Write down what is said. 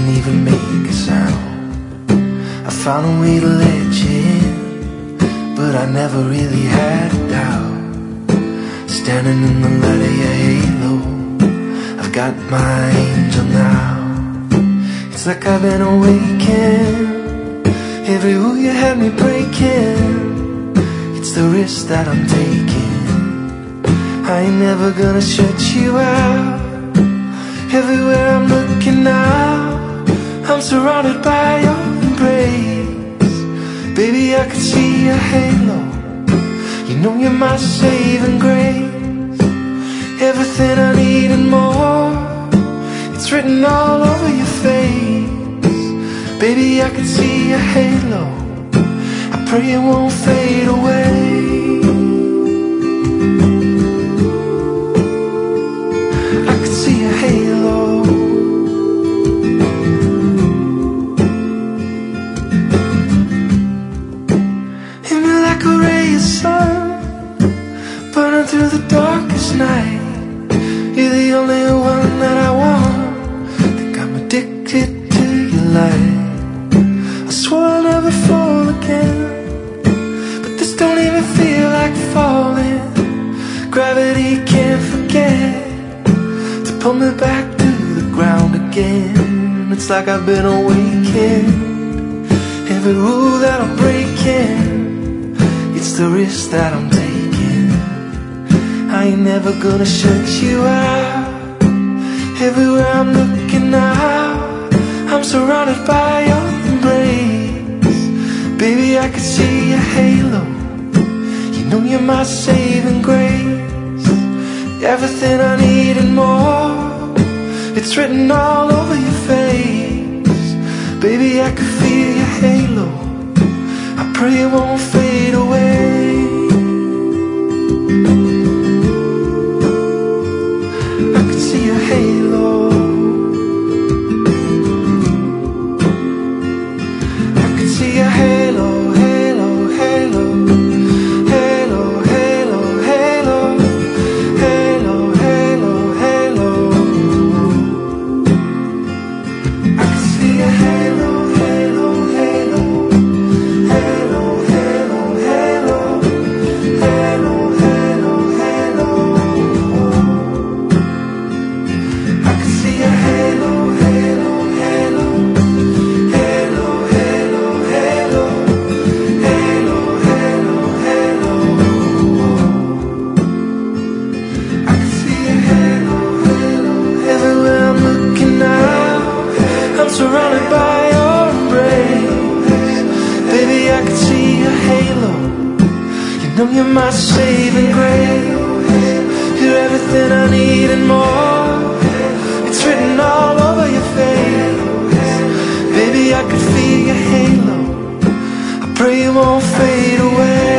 didn't even make a sound. I found a way to let you in, but I never really had a doubt. Standing in the light of your halo, I've got my angel now. It's like I've been awakened. Every rule you had me breaking, it's the risk that I'm taking. I ain't never gonna shut you out. Everywhere I'm looking now, I'm surrounded by your embrace. Baby, I can see your halo. You know you're my saving grace. Everything I need and more, it's written all over your face. Baby, I can see your halo. I pray it won't fade away. I can see your halo. Hit me like a ray of sun, burning through the darkest night. You're the only one that I want. Think I'm addicted to your light. I swore I'll never fall again, but this don't even feel like falling. Gravity can't forget to pull me back to the ground again. It's like I've been awakened. Every rule that I'm breaking, it's the risk that I'm taking. I ain't never gonna shut you out. Everywhere I'm looking now, I'm surrounded by your embrace. Baby, I can see your halo. You know you're my saving grace. Everything I need and more, it's written all over your face. Baby, I can feel your halo. I pray it won't fade away. I can see your halo. I can see your halo, halo, halo, halo, halo, halo, halo, halo, halo. I can see your halo, halo, halo, halo, halo, halo, halo, halo, halo. I can see your halo, halo, halo, halo, halo, halo, halo, halo, halo. I can see your halo, halo. Everywhere I'm looking now, I'm surrounded by your embrace. Baby, I can see your halo. You know you're my saving grace. You're everything I need and more, it's written all over your face. Baby, I can feel your halo. I pray it won't fade away.